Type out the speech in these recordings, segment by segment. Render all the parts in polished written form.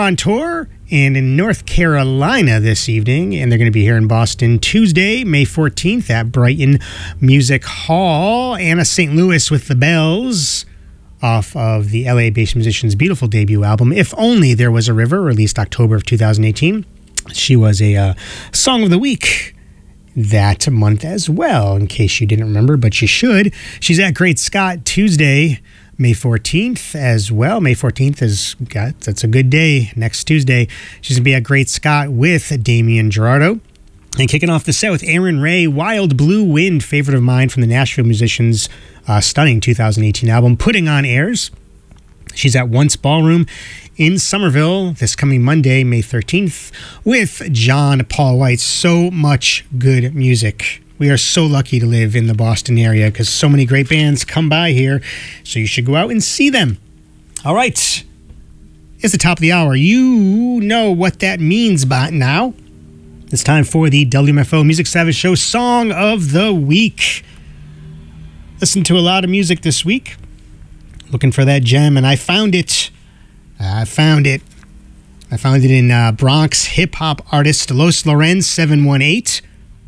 On tour and in North Carolina this evening, and they're going to be here in Boston Tuesday, May 14th at Brighton Music Hall. Anna St. Louis with the Bells, off of the LA-based musician's beautiful debut album, If Only There Was a River, released October of 2018. She was a Song of the Week that month as well, in case you didn't remember, but you should. She's at Great Scott Tuesday, May 14th as well. May 14th that's a good day. Next Tuesday, she's going to be at Great Scott with Damian Gerardo. And kicking off the set with Aaron Ray, Wild Blue Wind, favorite of mine from the Nashville musicians' stunning 2018 album, Putting on Airs. She's at Once Ballroom in Somerville this coming Monday, May 13th, with John Paul White. So much good music. We are so lucky to live in the Boston area because so many great bands come by here, so you should go out and see them. All right. It's the top of the hour. You know what that means by now. It's time for the WMFO Music Savage Show Song of the Week. Listened to a lot of music this week, looking for that gem, and I found it. I found it in Bronx hip-hop artist Los Lorenz 718.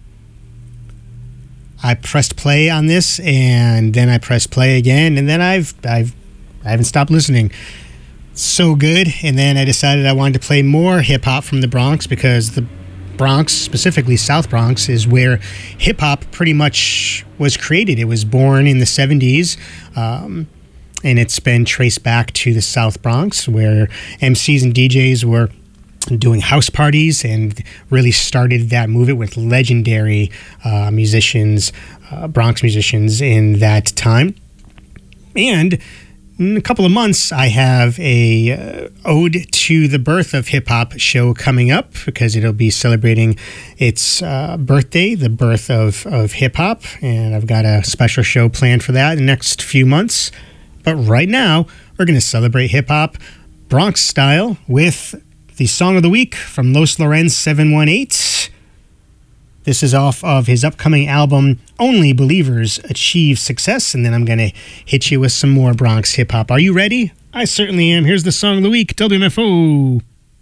I pressed play on this, and then I pressed play again, and then I haven't stopped listening. So good. And then I decided I wanted to play more hip-hop from the Bronx, because the Bronx, specifically South Bronx, is where hip-hop pretty much was created. It was born in the 70s, and it's been traced back to the South Bronx, where MCs and DJs were doing house parties and really started that movement with legendary musicians, Bronx musicians in that time. And in a couple of months, I have a ode to the birth of hip-hop show coming up, because it'll be celebrating its birthday, the birth of hip-hop, and I've got a special show planned for that in the next few months. But right now, we're going to celebrate hip-hop Bronx style with the Song of the Week from Los Lorenz 718. This is off of his upcoming album, Only Believers Achieve Success, and then I'm going to hit you with some more Bronx hip-hop. Are you ready? I certainly am. Here's the Song of the Week, WMFO.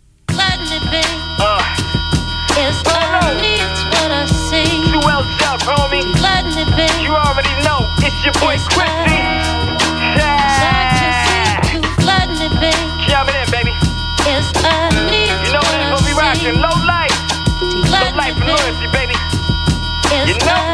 You already know, it's your boy Quincy. Jamming in, baby. You know what it's gonna be rocking. Low life and loyalty, baby. You know?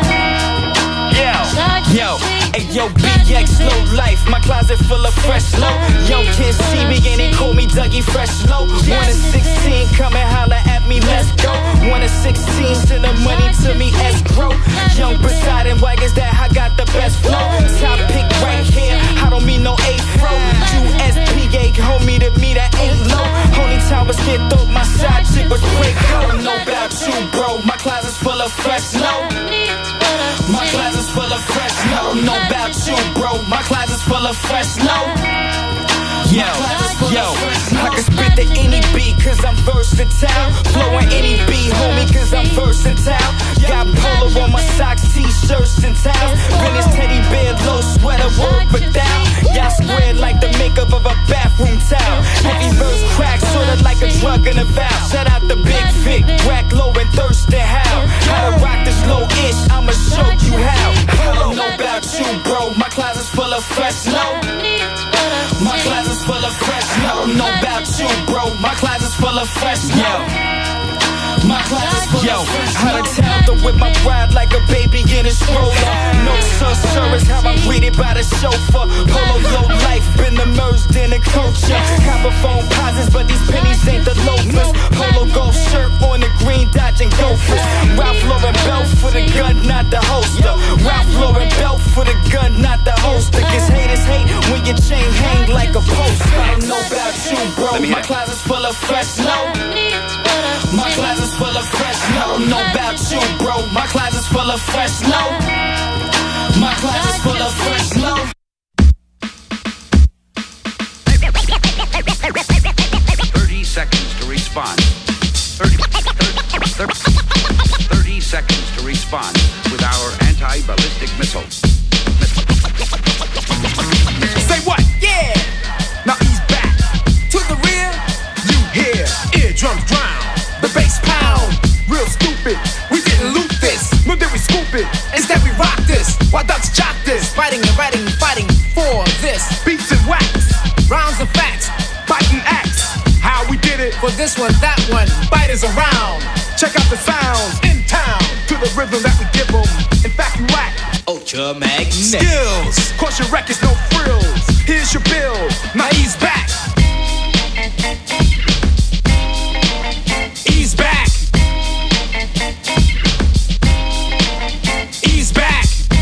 Yo, ayo, BX, low life. My closet full of fresh low. Young kids see me and they call me Dougie Fresh Low. 1 and 16, come and holla at me, let's go. 1 and 16, send the money to me, escrow. Young Poseidon, wagons that I got the best flow. Top pick right here, I don't mean no afro. USPA, homie to me that ain't low. Only time was get through, my side chick was Draco. Know about you, bro, my closet's full of fresh low. My closet's full of fresh low. Know about you, bro, my closet's full of fresh low. Yo, I can spit to any beat, cause I'm versatile. Flow on any beat, homie, cause I'm versatile. Got polo on my socks, t-shirts and towels. Vintage teddy bear, low sweater, word for down. Y'all squared like the makeup of a bathroom towel. Heavy verse crack, sorta like a drug in a valve. Shout out the Big Vic, Rack Low and Thurston How. How to rock this low-ish, I'ma show you how. I don't know about you, bro, my closet's full of fresh low. My closet's full of fresh low. Know about you, bro, my closet's full of fresh low. My closet's full of fresh low. Out of town to whip my ride like a baby in a stroller. No sir is how I'm greeted by the chauffeur. Polo low life, been immersed in the culture. Copper phone posits, but these pennies ain't the loafers. Polo golf shirt on the green, dodging gophers. Ralph Lauren belt for the gun, not the holster. Ralph Lauren belt for the gun, not the holster. Cause haters hate when your chain hang like a poster. I don't know about you, bro, my closet's full of fresh low. My closet's full of fresh low. Know about you, bro, my closet's full of fresh low. My closet's full of fresh low. 30 seconds to respond. 30 seconds to respond with our anti-ballistic missile. Say what? Yeah! Now ease back. To the rear, you hear drums drown, the bass pound, real stupid. We didn't loot this, nor did we scoop it. Instead we rock this, while ducks jock this. Writing and writing, fighting for this. Beats and wax, Rounds and facts, biting axe. How we did it, for this one, that one. biters around. Check out the sounds in town, to the rhythm that we give them. In fact, we lack Ultramagnetic skills. Cause your records, no frills. Here's your bill, now ease back. Ease back. Ease back.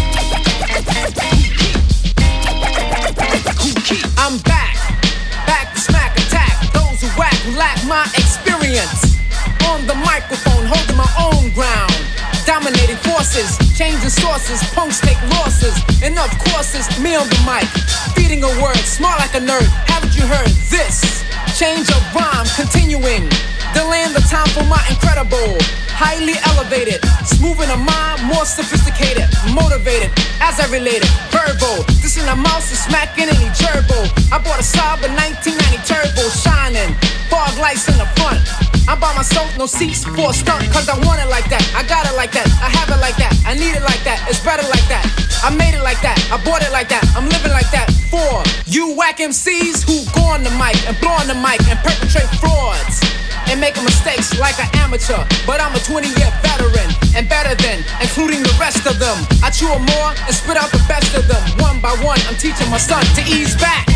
I'm back, back to smack attack. Those who whack, who lack my experience. On the microphone, holding my own ground. Dominating forces, changing sources, punks take losses. Enough courses, me on the mic. Feeding a word, smart like a nerd. Haven't you heard this? Change of rhyme, continuing. Delaying the time for my incredible. Highly elevated, smooth in a mind, more sophisticated, motivated, as I related, verbal. This in the mouse is smacking any gerbil. I bought a Saab 1990 turbo, shining, fog lights in the front. I'm by myself, no seats for a stunt, cause I want it like that, I got it like that, I have it like that, I need it like that, it's better like that. I made it like that, I bought it like that, I'm living like that. For you whack MCs who go on the mic and blow on the mic and perpetrate frauds and making mistakes like an amateur, but I'm a 20-year veteran and better than, including the rest of them. I chew more and spit out the best of them. One by one, I'm teaching my son to ease back.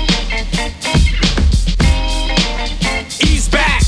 Ease back.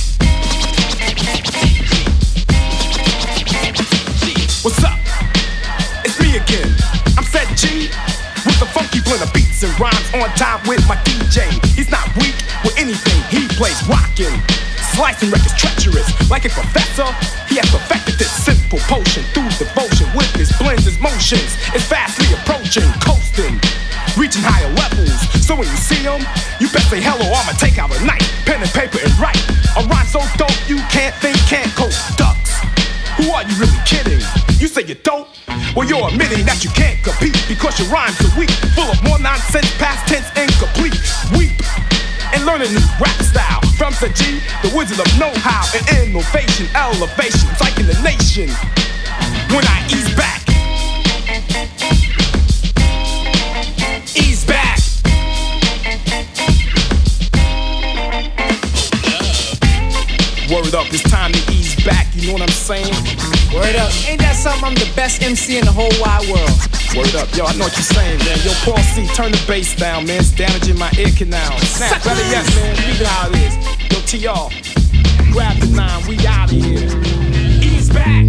What's up? It's me again. I'm Set G with the funky blend of beats and rhymes on time with my DJ. He's not weak with anything, he plays rockin'. Slicing records treacherous, like a professor. He has perfected this simple potion through devotion with his blends, his motions. It's fastly approaching, coasting, reaching higher levels. So when you see him, you best say hello. I'ma take out a knife, pen and paper and write a rhyme so dope you can't think, can't cope. Ducks, who are you really kidding? You say you're dope? Well, you're admitting that you can't compete because your rhymes are weak, full of more nonsense, past tense, incomplete. Weep and learn a new rap style from the G, the wizard of know-how and innovation, elevation, psyching the nation. When I ease back, ease back. Word up, it's time to ease back. You know what I'm saying? Word up, ain't that something? I'm the best MC in the whole wide world. Word up, yo, I know what you're saying, man. Yo, Paul C, turn the bass down, man. It's damaging my ear canal. Snap, better yet, man. Leave it how it is. Yo, TR, grab the 9, we out of here. Ease back.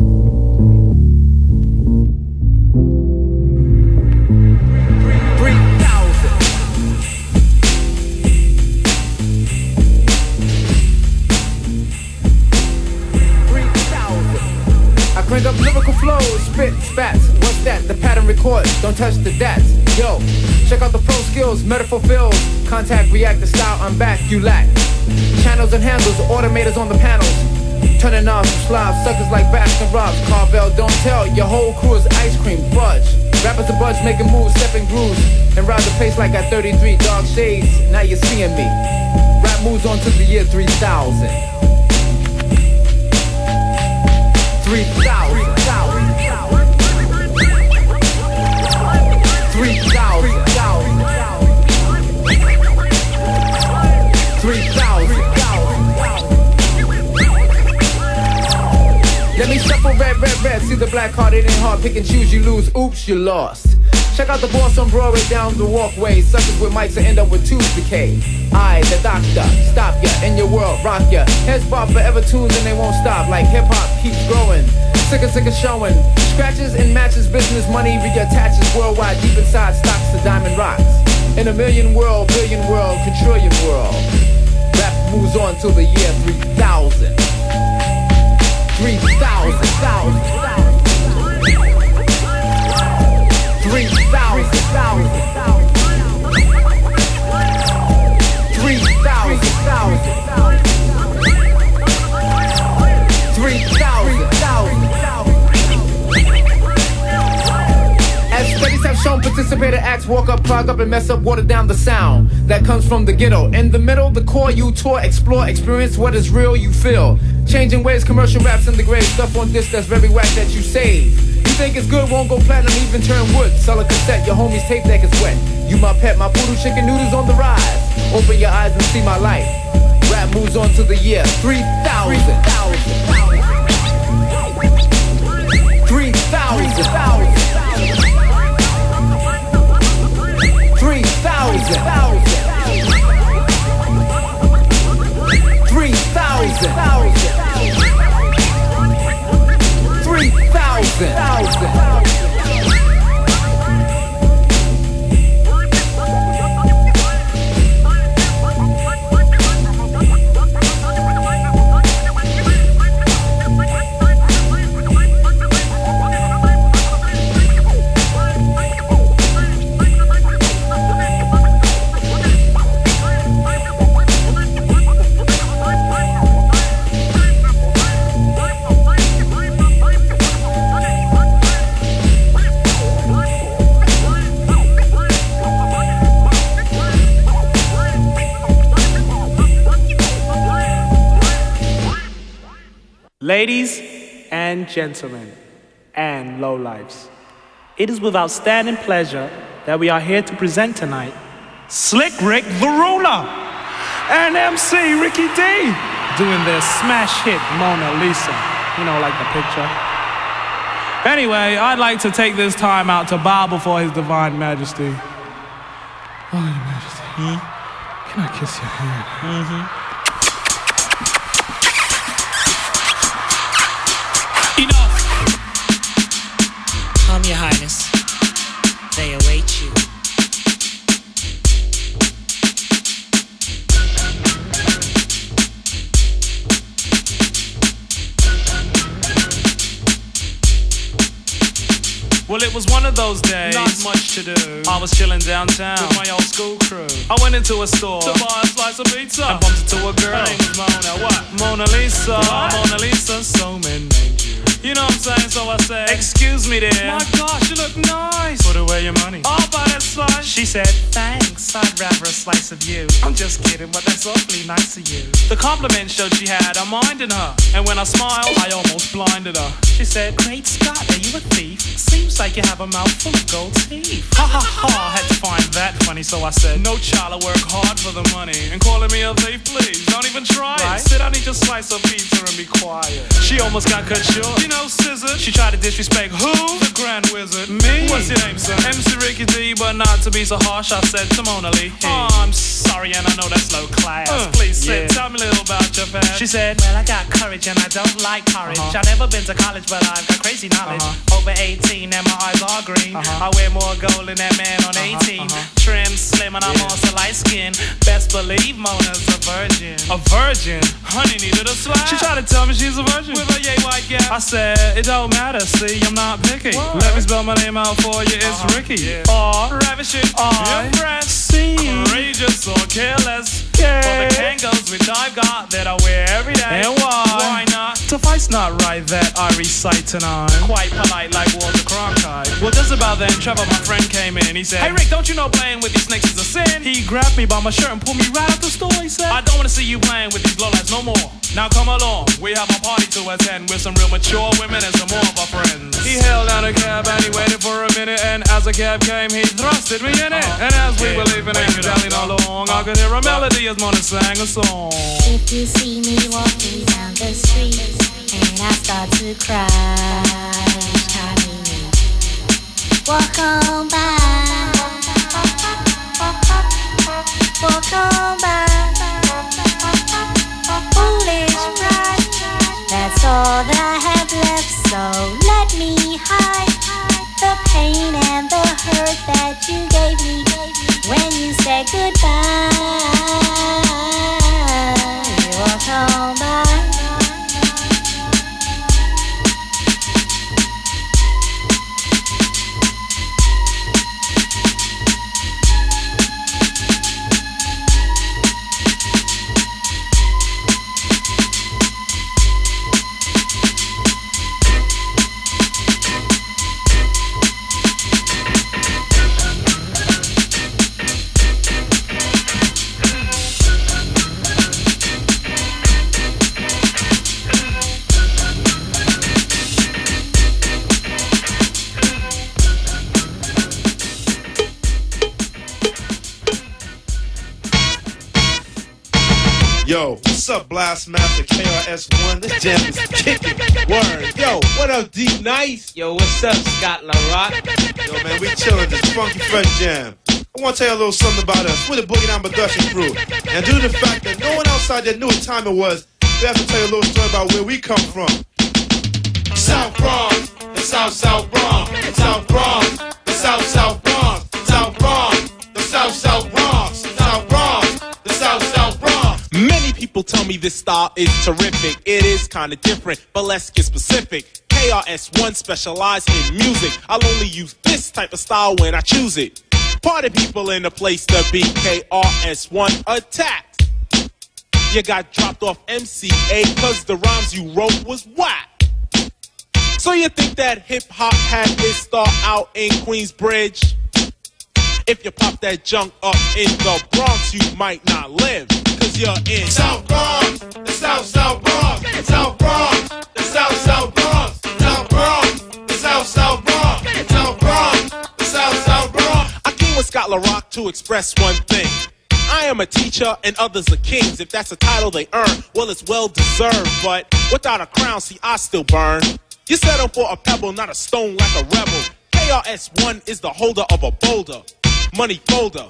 Crank up lyrical flows, spit, spats. What's that? The pattern records, don't touch the dats. Yo, check out the pro skills, metaphor fills. Contact, react, the style, I'm back, you lack. Channels and handles, automators on the panels. Turning off some slobs, suckers like Baskin Robbins. Carvel, don't tell, your whole crew is ice cream, fudge. Rappers a budge, making moves, stepping grooves. And ride the pace like at 33, dark shades, now you're seeing me. Rap moves on to the year 3000. 3,000. 3,000. Let me shuffle red, red, red. See the black card, it ain't hard. Pick and choose, you lose. Oops, you lost. Check out the boss on Broadway down the walkway. Suckers with mics that end up with tooth decay. I, the doctor, stop ya in your world, rock ya. Heads bob forever tunes and they won't stop. Like hip hop keeps growing. Sicker showing. Scratches and matches, business money reattaches worldwide. Deep inside stocks to diamond rocks. In a million world, billion world, quadrillion world. Rap moves on till the year 3000. 3,000. 3,000. 3,000. As studies have shown, participator acts walk up clog up and mess up, water down the sound that comes from the ghetto. In the middle, the core you tour, explore, experience what is real you feel. Changing ways, commercial raps in the grave, stuff on this that's very whack that you save. You think it's good, won't go platinum, even turn wood. Sell a cassette, your homie's tape deck is wet. You my pet, my poodle chicken noodles on the rise. Open your eyes and see my life. Rap moves on to the year 3000. 3,000. 3,000. 3,000. Ladies and gentlemen, and lowlifes, it is with outstanding pleasure that we are here to present tonight Slick Rick the Ruler and MC Ricky D doing their smash hit Mona Lisa. You know, like the picture. Anyway, I'd like to take this time out to bow before His Divine Majesty. Oh, Your Majesty, can I kiss your hand? Enough! Come, Your Highness. They await you. Well, it was one of those days, not much to do. I was chilling downtown with my old school crew. I went into a store to buy a slice of pizza and bumped into a girl. Her name was Mona. What? Mona Lisa. What? Mona Lisa, so many named you. You know what I'm saying? So I said, excuse me, dear. My gosh, you look nice. Put away your money. I'll buy that slice. She said, thanks, I'd rather a slice of you. I'm just kidding, but that's awfully nice of you. The compliment showed she had a mind in her, and when I smiled, I almost blinded her. She said, great Scott, are you a thief? Seems like you have a mouthful of gold teeth. Ha ha ha, I had to find that funny, so I said, no child, I work hard for the money. And calling me a thief, please, don't even try it. Sit down, eat your slice of pizza and be quiet. She almost got cut short. You know, scissor. She tried to disrespect who? The Grand Wizard. Me? What's your name, son? MC Ricky D, but not to be so harsh, I said to Mona Lee. Oh, I'm sorry, and I know that's low class. Please sit, tell me a little about your past. She said, well, I got courage and I don't like porridge. I've never been to college, but I've got crazy knowledge. Over 18 and my eyes are green. I wear more gold than that man on 18. Trim, slim, and I'm also light skinned. Best believe Mona's a virgin. A virgin? Honey needed a slap. She tried to tell me she's a virgin with a yay white gap. I said, it don't matter, see, I'm not picky. What? Let me spell my name out for you, it's Ricky. R, ravishing, impressed, courageous or careless. For the Kangos which I've got that I wear every day. And why? Why not? Suffice not right that I recite tonight. Quite polite like Walter Cronkite. Well, just about then, Trevor, my friend, came in. He said, hey Rick, don't you know playing with these snakes is a sin? He grabbed me by my shirt and pulled me right out the store. He said, I don't want to see you playing with these lowlights no more. Now come along, we have a party to attend with some real mature women and some more of our friends. He held down a cab and he waited for a minute, and as the cab came, he thrusted me in it. And as we were leaving and dallying along, I could hear a melody as Mona sang a song. If you see me walking down the street and I start to cry, walk on by, walk on by. Foolish pride, that's all that I have left, so let me hide the pain and the hurt that you gave me when you said goodbye. Walk on by. What's up, Blast Master KRS-One? This jam is kicking. Word. Yo, what up, D Nice? Yo, what's up, Scott LaRock? Yo, man, we chillin' this funky fresh jam. I want to tell you a little something about us. We're the Boogie Down production crew. And due to the fact that no one outside there knew what time it was, we have to tell you a little story about where we come from. South Bronx, the South Bronx, South Bronx, the South Bronx, South Bronx, the South Bronx, South Bronx, the South Bronx. Many people tell me this style is terrific. It is kinda different, but let's get specific. KRS-One specialized in music. I'll only use this type of style when I choose it. Party people in the place to be. KRS-One attacked. You got dropped off MCA cause the rhymes you wrote was whack. So you think that hip-hop had its start out in Queensbridge? If you pop that junk up in the Bronx, you might not live, cause you're in South Bronx, the South Bronx, South Bronx, the South Bronx, South Bronx, the South Bronx, South Bronx, the South Bronx. I came with Scott LaRock to express one thing. I am a teacher and others are kings. If that's a title they earn, well, it's well deserved. But without a crown, see, I still burn. You settle for a pebble, not a stone like a rebel. KRS-One is the holder of a boulder, money folder.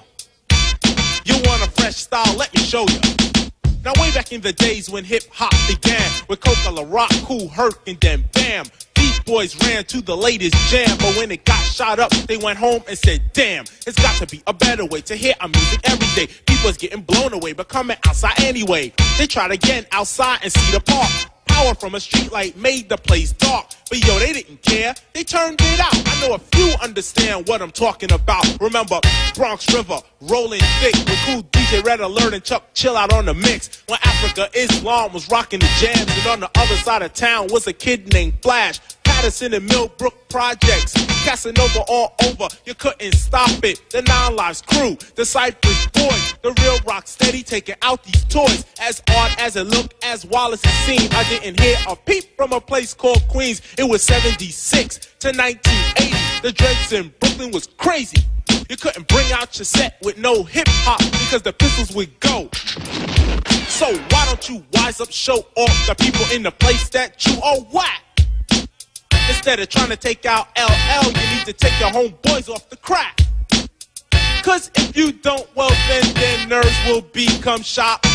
You want a fresh style? Let me show you. Now way back in the days when hip-hop began, with Coca, LaRock, Kool Herc, and then bam, Beat Boys ran to the latest jam. But when it got shot up, they went home and said, damn, it's got to be a better way to hear our music every day. People's getting blown away, but coming outside anyway. They tried again outside and see the park. Power from a street light made the place dark. But yo, they didn't care, they turned it out. I know a few understand what I'm talking about. Remember Bronx River, rolling thick with cool DJ Red Alert and Chuck Chill Out on the mix. When Africa Islam was rocking the jams, and on the other side of town was a kid named Flash. Patterson and Millbrook projects, Casanova all over, you couldn't stop it. The Nine Lives crew, the Cypress Boys, the real rock steady taking out these toys. As odd as it looked, as Wallace it seemed, I didn't hear a peep from a place called Queens. It was 76 to 1980, the dreads in Brooklyn was crazy. You couldn't bring out your set with no hip-hop because the pistols would go. So why don't you wise up, show off the people in the place that you are whack? Instead of trying to take out LL, you need to take your homeboys off the crack. Cause if you don't, well then their nerves will become shot.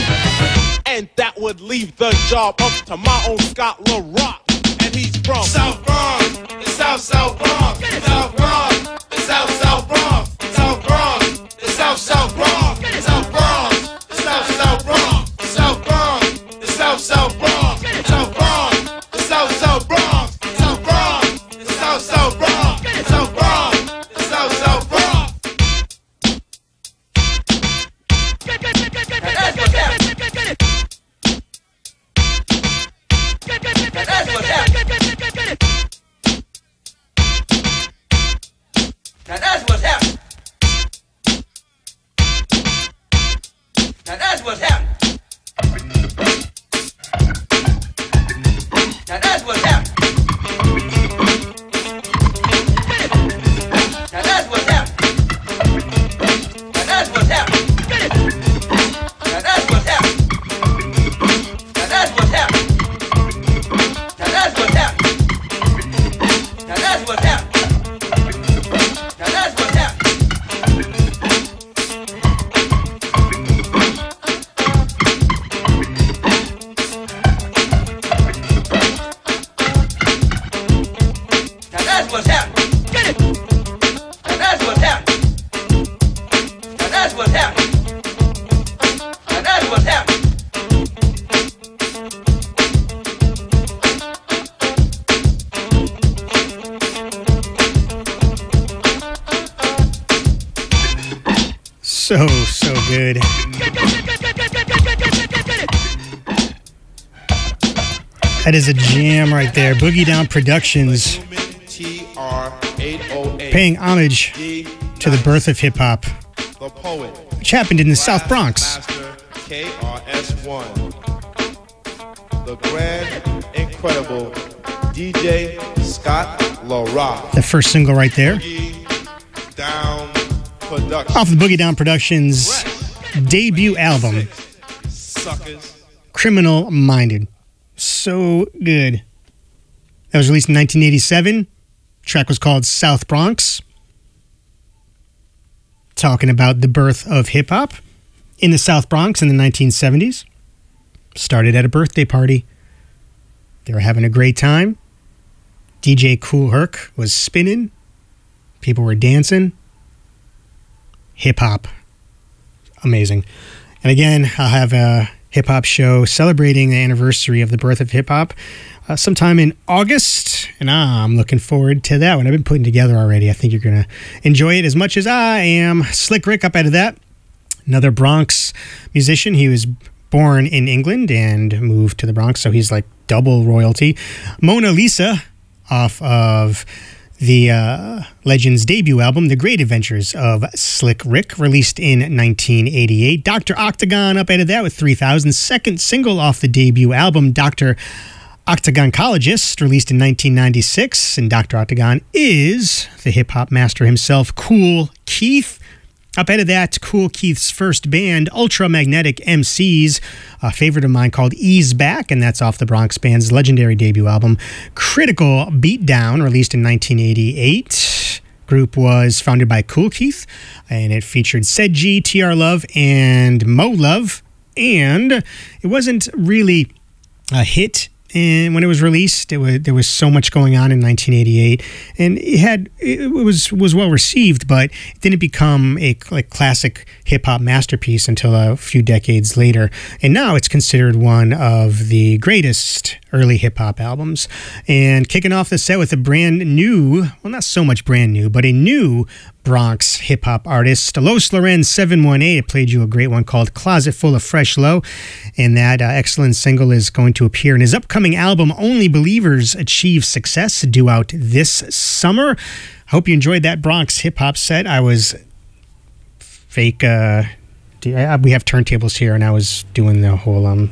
And that would leave the job up to my own Scott LaRock. And he's from South Bronx, the South Bronx, South Bronx, the South Bronx, South Bronx, the South Bronx, South Bronx, the South Bronx, South Bronx, the South Bronx, South Bronx, the South Bronx. South Bronx, South Bronx, South Bronx. That's what's happening. That's what's happening. Now that's what's happening. Now that's what's happening. Now that's what's happening. Now that's what's happening. Now that's what's happening. Now that's what's happening. Now that's what's happening. Now that's what's happening. Now that's what's happening. Now that's what's happening. Now that's what's happening. Now that's what's happening. Now that's what's happening. Now that's what's happening. So good. That is a jam right there. Boogie Down Productions paying homage to the birth of hip-hop, The poet, which happened in the South Bronx. Master KRS-One, the grand, incredible DJ Scott LaRock. The first single right there. Boogie Down Productions. Off the Boogie Down Productions debut album. Suckers. Criminal Minded. So good. That was released in 1987. The track was called South Bronx. Talking about the birth of hip-hop in the South Bronx in the 1970s. Started at a birthday party. They were having a great time. DJ Kool Herc was spinning. People were dancing. Hip-hop. Amazing. And again, I'll have a hip-hop show celebrating the anniversary of the birth of hip-hop sometime in August, and I'm looking forward to that one. I've been putting together already. I think you're going to enjoy it as much as I am. Slick Rick up out of that. Another Bronx musician. He was born in England and moved to the Bronx, so he's like double royalty. Mona Lisa off of the Legends debut album, The Great Adventures of Slick Rick, released in 1988. Dr. Octagon up out of that with 3000. Second single off the debut album, Dr. Octagoncologist, released in 1996. And Dr. Octagon is the hip-hop master himself, Kool Keith. Up out of that, Kool Keith's first band, Ultramagnetic MCs, a favorite of mine called Ease Back, and that's off the Bronx Band's legendary debut album, Critical Beatdown, released in 1988. Group was founded by Kool Keith, and it featured Ced Gee, TR Love, and Mo Love. And it wasn't really a hit. And when it was released, there was so much going on in 1988, and it was well received, but it didn't become a classic hip hop masterpiece until a few decades later. And now it's considered one of the greatest early hip hop albums. And kicking off the set with a brand new, well, not so much brand new, but a new Bronx hip-hop artist, Los Lorenz 718. It played you a great one called Closet Full of Fresh Low, and that excellent single is going to appear in his upcoming album, Only Believers Achieve Success, due out this summer. I hope you enjoyed that Bronx hip-hop set. I was fake, we have turntables here, and I was doing the whole,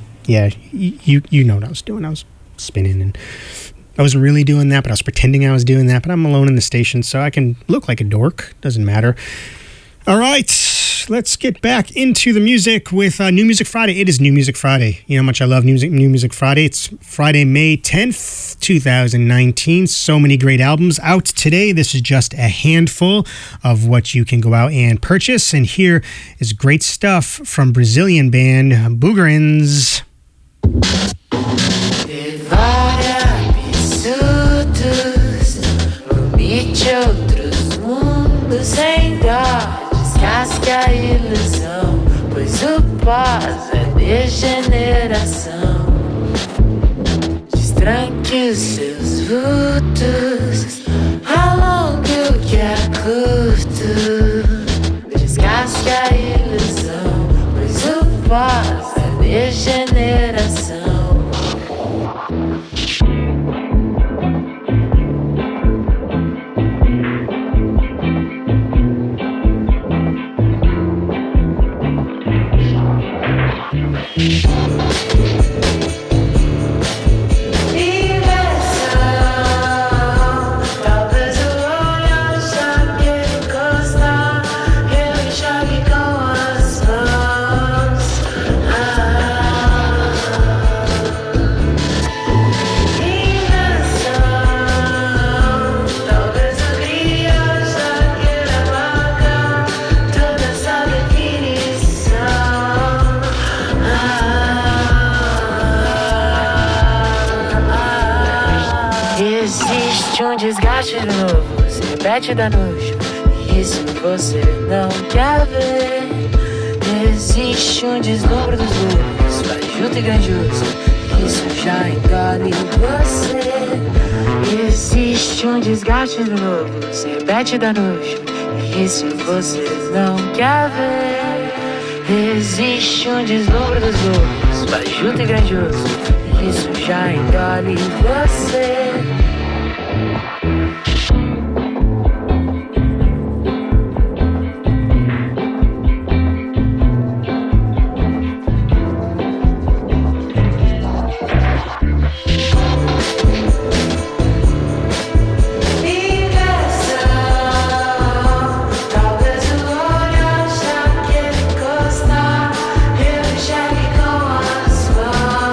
you know what I was doing. I was spinning, and I wasn't really doing that, but I was pretending I was doing that. But I'm alone in the station, so I can look like a dork. Doesn't matter. All right, let's get back into the music with New Music Friday. It is New Music Friday. You know how much I love New Music Friday. It's Friday, May 10th, 2019. So many great albums out today. This is just a handful of what you can go out and purchase. And here is great stuff from Brazilian band Boogerins. Vomite outros mundos sem dó, descasque a ilusão, pois o pós é degeneração. Destranque os seus vultos, alongue o que é curto, descasque a ilusão, pois o pós é degeneração. Desgaste novo, se repete da nojo. Isso você não quer ver. Existe deslumbre dos loucos, fajuto e grandioso. Isso já engole você. Existe desgaste novo, se repete da nojo. Isso você não quer ver. Existe deslumbre dos loucos, fajuto e grandioso. Isso já engole você. Come on.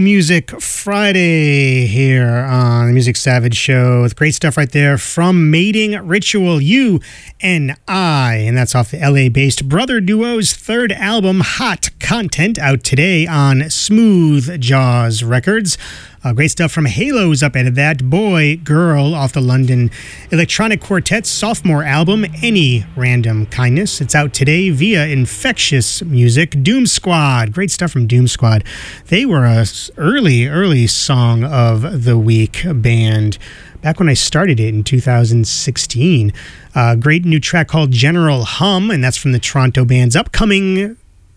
Music Friday here on the Music Savage Show with great stuff right there from Mating Ritual, You and I, and that's off the LA-based brother duo's third album, Hot Content, out today on Smooth Jaws Records. Great stuff from Halos up ahead of that. Boy, Girl off the London Electronic Quartet's sophomore album, Any Random Kindness. It's out today via Infectious Music. Doom Squad. Great stuff from Doom Squad. They were a early Song of the Week band back when I started it in 2016. Great new track called General Hum, and that's from the Toronto band's upcoming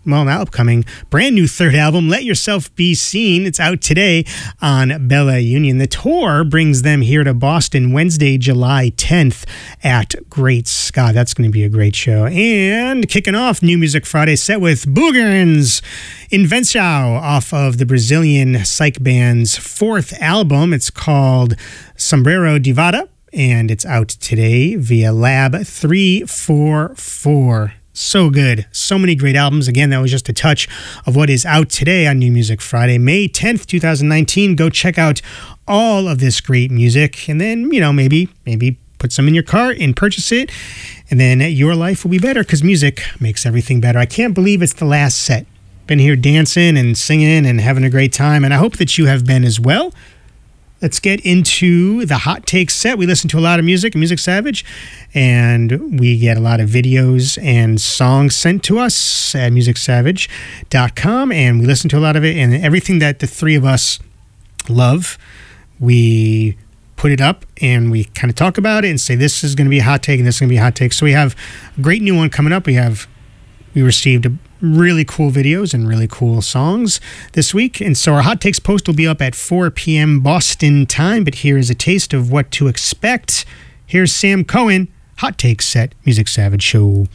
brand new third album, Let Yourself Be Seen. It's out today on Bella Union. The tour brings them here to Boston Wednesday, July 10th at Great Scott. That's going to be a great show. And kicking off New Music Friday set with Boogerns Invenção off of the Brazilian psych band's fourth album. It's called Sombrero de Vada, and it's out today via Lab 344. So good. So many great albums. Again, that was just a touch of what is out today on New Music Friday, May 10th, 2019. Go check out all of this great music, and then, maybe put some in your cart and purchase it, and then your life will be better because music makes everything better. I can't believe it's the last set. Been here dancing and singing and having a great time, and I hope that you have been as well. Let's get into the Hot Take set. We listen to a lot of music, Music Savage, and we get a lot of videos and songs sent to us at MusicSavage.com, and we listen to a lot of it, and everything that the three of us love, we put it up, and we kind of talk about it and say, this is going to be a hot take, and this is going to be a hot take. So we have a great new one coming up. We received really cool videos and really cool songs this week. And so our Hot Takes post will be up at 4 p.m. Boston time. But here is a taste of what to expect. Here's Sam Cohen, Hot Takes set, Music Savage Show.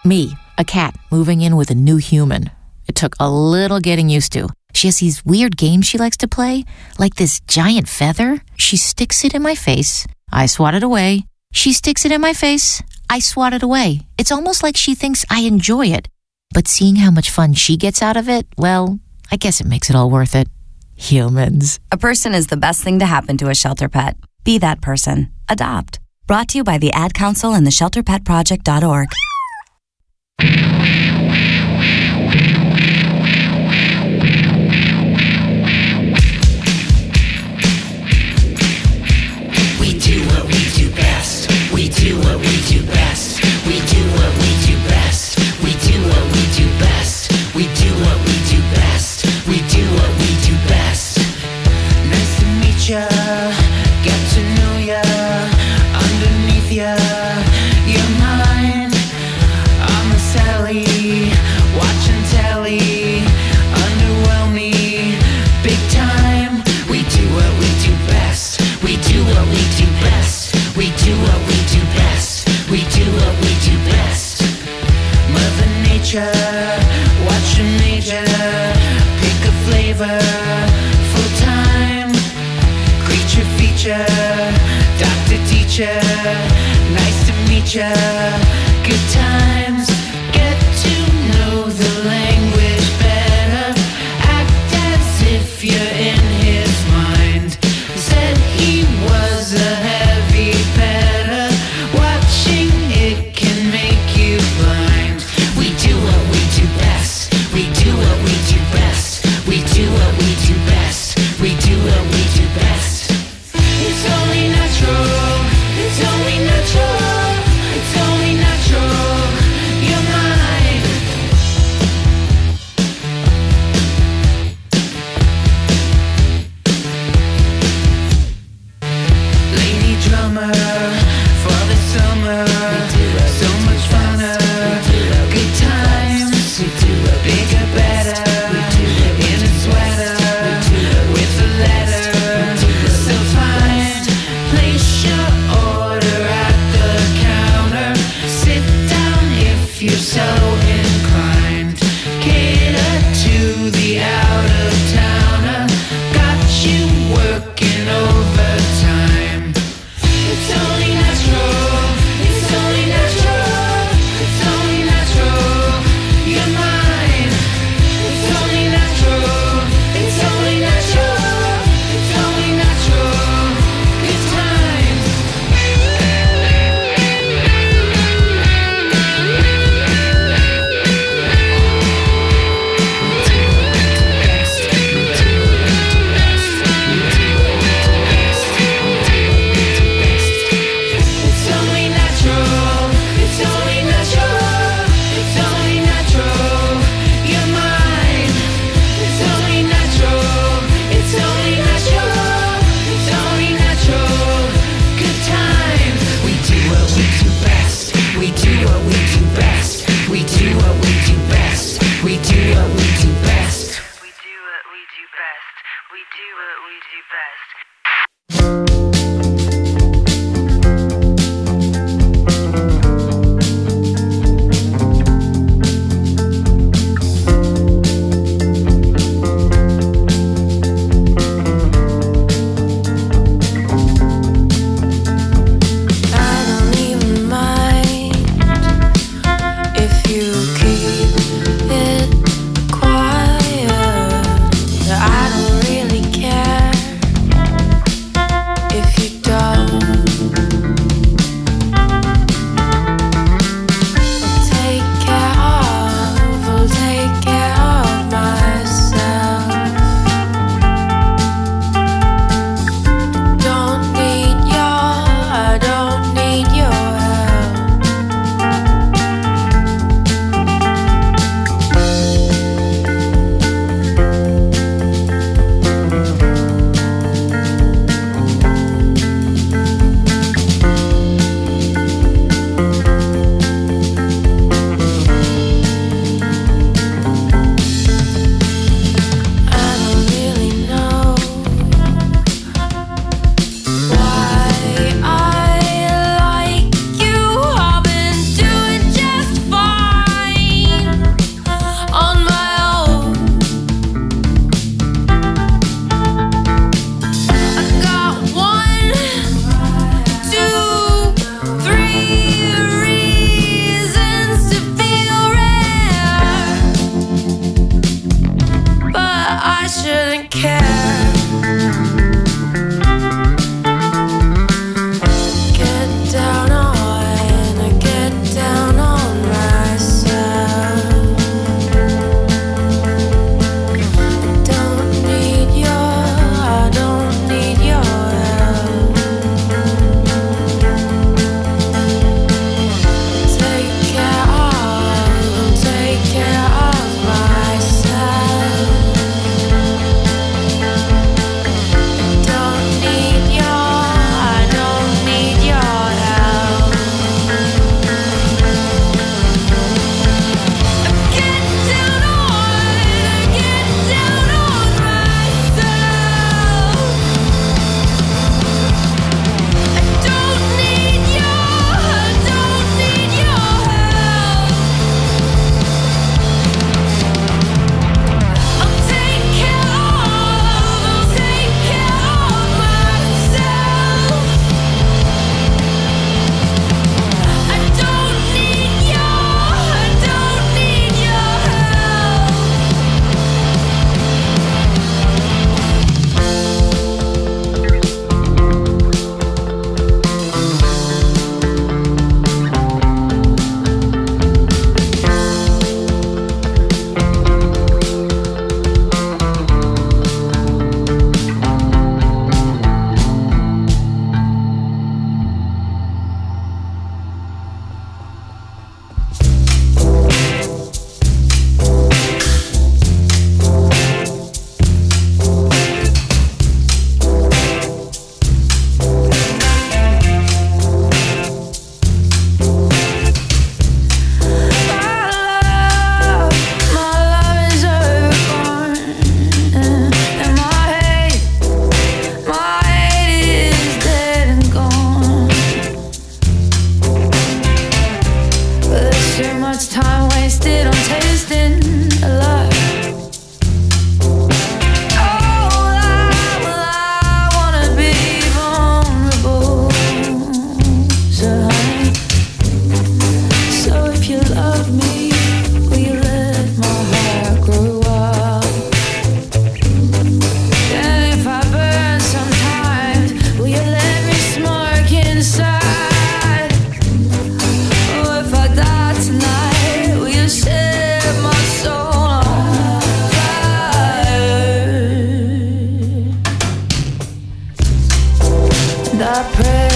Me, a cat, moving in with a new human. It took a little getting used to. She has these weird games she likes to play, like this giant feather. She sticks it in my face. I swat it away. She sticks it in my face. I swat it away. It's almost like she thinks I enjoy it. But seeing how much fun she gets out of it, well, I guess it makes it all worth it. Humans. A person is the best thing to happen to a shelter pet. Be that person. Adopt. Brought to you by the Ad Council and the ShelterPetProject.org. We do what we do best. We do what we do best. We do what we do best. We do what we do best. We do what we do best. We do what we do best. Nice to meet ya. Get to know ya. Underneath ya. You're mine. I'm a Sally. Watching telly. Underwhelm me. Big time. We do what we do best. We do what we do best. We do what we do best. We do what we do best. Mother Nature, watch your major. Pick a flavor, full time. Creature feature, doctor teacher. Nice to meet ya. Good times, get to know the language better. Act as if you're in his mind. Said he was a heavy petter. Watching it can make you blind. We do what we do best. We do what we do best. We do what we do best. We do what we do best. It's only natural. It's only natural. It's only natural. You're mine. Lady drummer for the summer. So much funner. Good times. Bigger, better. In a sweater. With a letter. So fine. Place your order at the counter. Sit down if you're so inclined. Cater to the out of towner. Got you working overtime. It's only natural. It's only natural. It's only natural. You're mine. It's only natural. It's only natural. It's only natural. Good times.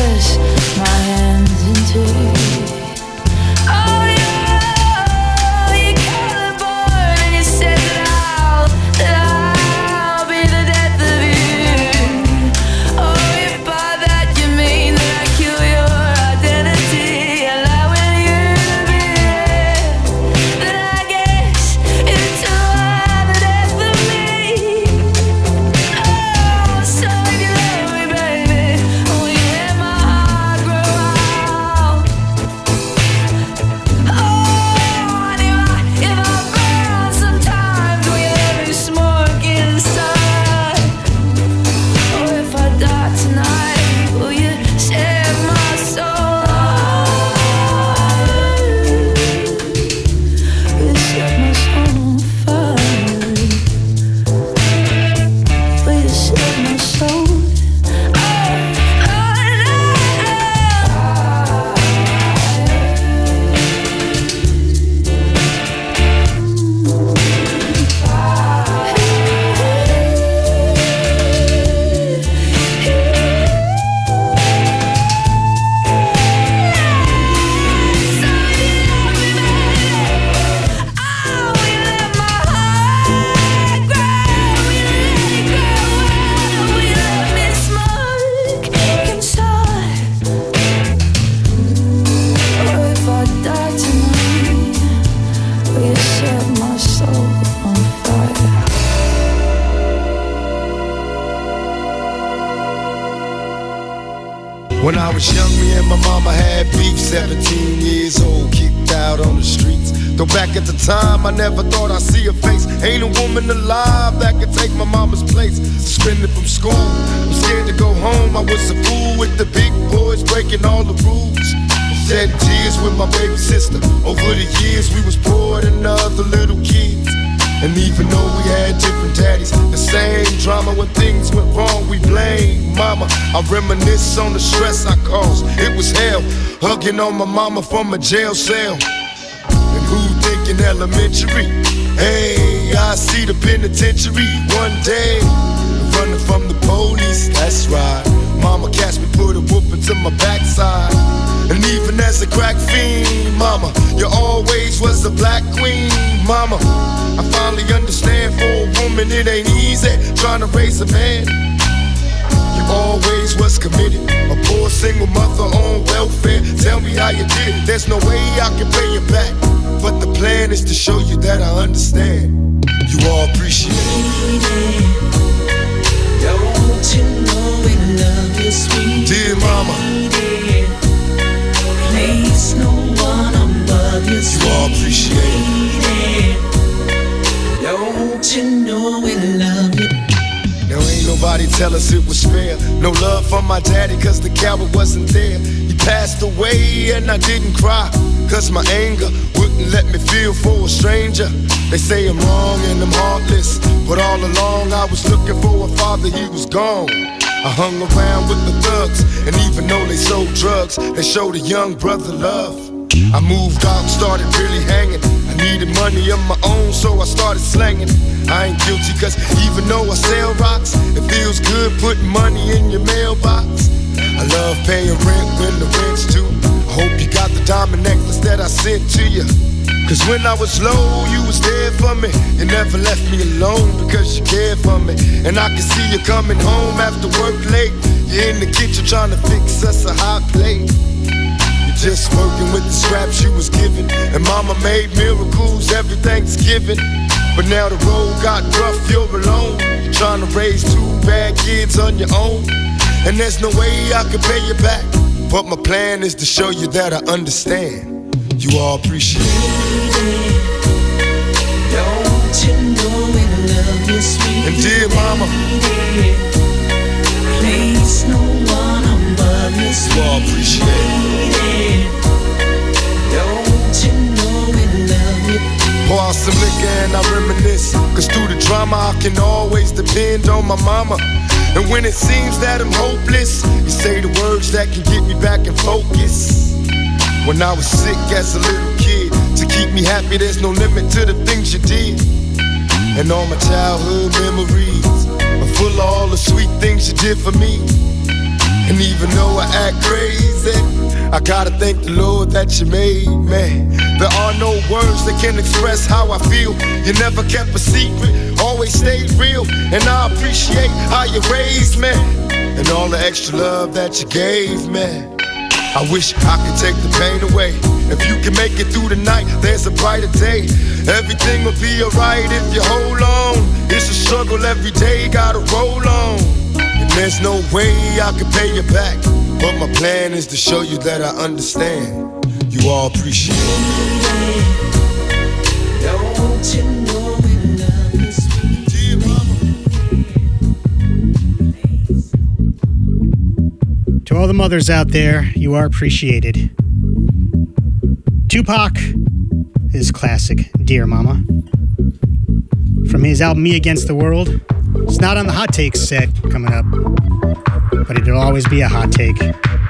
press my hands into. Oh, you're colorblind, and you said that I'll be the death of you. Oh, if by that you mean that I kill your identity, allowing you to be there, then I guess it's the death of me. Oh, so if you love me, baby, will you let my heart grow out? Oh, and if I burn sometimes, will you let me smoke inside? Or if I die tonight, will you set my soul will you set my soul on fire? Will you set my soul? When I was young, me and my mama had beef, 17 years old, kicked out on the streets. Though back at the time, I never thought I'd see her face. Ain't a woman alive that could take my mama's place. Suspended from school, I'm scared to go home. I was a fool with the big boys, breaking all the rules. Shed tears with my baby sister. Over the years, we was poor than other little kids. And even though we had different daddies, the same drama when things went wrong, we blame mama. I reminisce on the stress I caused. It was hell, hugging on my mama from a jail cell. And who thinking elementary? Hey, I see the penitentiary one day. Running from the police, that's right. Mama catch me, put a whooping to my backside. And even as a crack fiend, mama, you always was the black queen, mama. I finally understand for a woman it ain't easy trying to raise a man. You always was committed, a poor single mother on welfare. Tell me how you did it, there's no way I can pay you back. But the plan is to show you that I understand. You all appreciate it. Don't you know we love you, sweet dear mama. Place no one above you, sweet you all appreciate it. Don't you know we love you? Now ain't nobody tell us it was fair. No love from my daddy cause the coward wasn't there. He passed away and I didn't cry cause my anger wouldn't let me feel for a stranger. They say I'm wrong and I'm heartless, but all along I was looking for a father, he was gone. I hung around with the thugs, and even though they sold drugs, they showed a young brother love. I moved out and started really hanging. I needed money of my own, so I started slanging. I ain't guilty cause even though I sell rocks, it feels good putting money in your mailbox. I love paying rent when the rent's due. I hope you got the diamond necklace that I sent to you. Cause when I was low, you was there for me. You never left me alone because you cared for me. And I can see you coming home after work late. You're in the kitchen trying to fix us a hot plate. You're just working with the scraps you was given. And mama made miracles every Thanksgiving. But now the road got rough, you're alone. You're trying to raise two bad kids on your own. And there's no way I can pay you back. But my plan is to show you that I understand. You all appreciate it. Don't you know we love you, sweet and dear mama. Place no one above you, sweet. You all appreciate it. Don't you know we love you? Pour out some liquor and I reminisce. Cause through the drama I can always depend on my mama. And when it seems that I'm hopeless, you say the words that can get me back in focus. When I was sick as a little kid, to keep me happy there's no limit to the things you did. And all my childhood memories are full of all the sweet things you did for me. And even though I act crazy, I gotta thank the Lord that you made me. There are no words that can express how I feel. You never kept a secret, always stayed real. And I appreciate how you raised me, and all the extra love that you gave me. I wish I could take the pain away. If you can make it through the night, there's a brighter day. Everything will be alright if you hold on. It's a struggle every day, gotta roll on. And there's no way I can pay you back, but my plan is to show you that I understand. You all appreciate it. Don't you know we love you, sweet To all the mothers out there, you are appreciated. Tupac, his classic Dear Mama. From his album Me Against the World. It's not on the hot takes set coming up, but it'll always be a hot take.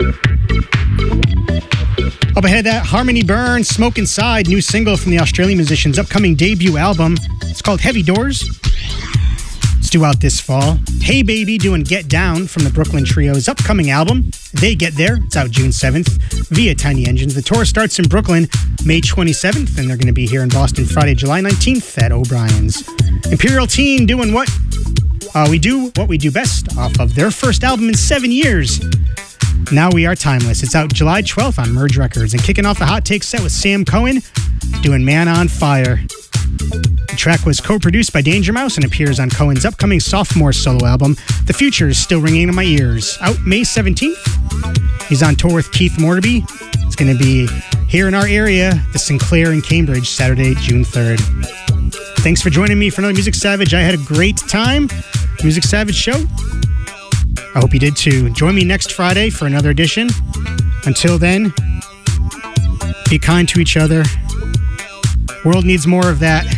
Up ahead of that, Harmony Byrne, Smoke Inside, new single from the Australian musician's upcoming debut album. It's called Heavy Doors. It's due out this fall. Hey Baby doing Get Down from the Brooklyn Trio's upcoming album. They Get There. It's out June 7th via Tiny Engines. The tour starts in Brooklyn May 27th, and they're going to be here in Boston Friday, July 19th at O'Brien's. Imperial Teen doing what we do best off of their first album in 7 years. Now We Are Timeless. It's out July 12th on Merge Records. And kicking off the hot take set with Sam Cohen doing Man on Fire. The track was co-produced by Danger Mouse and appears on Cohen's upcoming sophomore solo album, The Future is Still Ringing in My Ears. Out May 17th. He's on tour with Keith Morby. It's going to be here in our area, the Sinclair in Cambridge, Saturday, June 3rd. Thanks for joining me for another Music Savage. I had a great time. Music Savage Show. I hope you did too. Join me next Friday for another edition. Until then, be kind to each other. World needs more of that.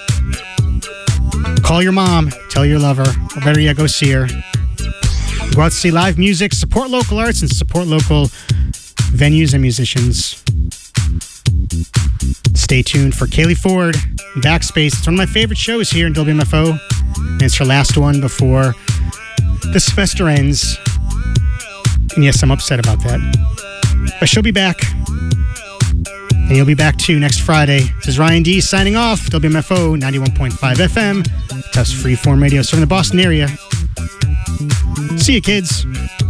Call your mom, tell your lover, or better yet, go see her. Go out to see live music, support local arts, and support local venues and musicians. Stay tuned for Kaylee Ford, Backspace. It's one of my favorite shows here in WMFO, and it's her last one before the semester ends. And yes, I'm upset about that. But she'll be back. And you'll be back too next Friday. This is Ryan D signing off. WMFO 91.5 FM. Test Freeform Radio serving the Boston area. See you, kids.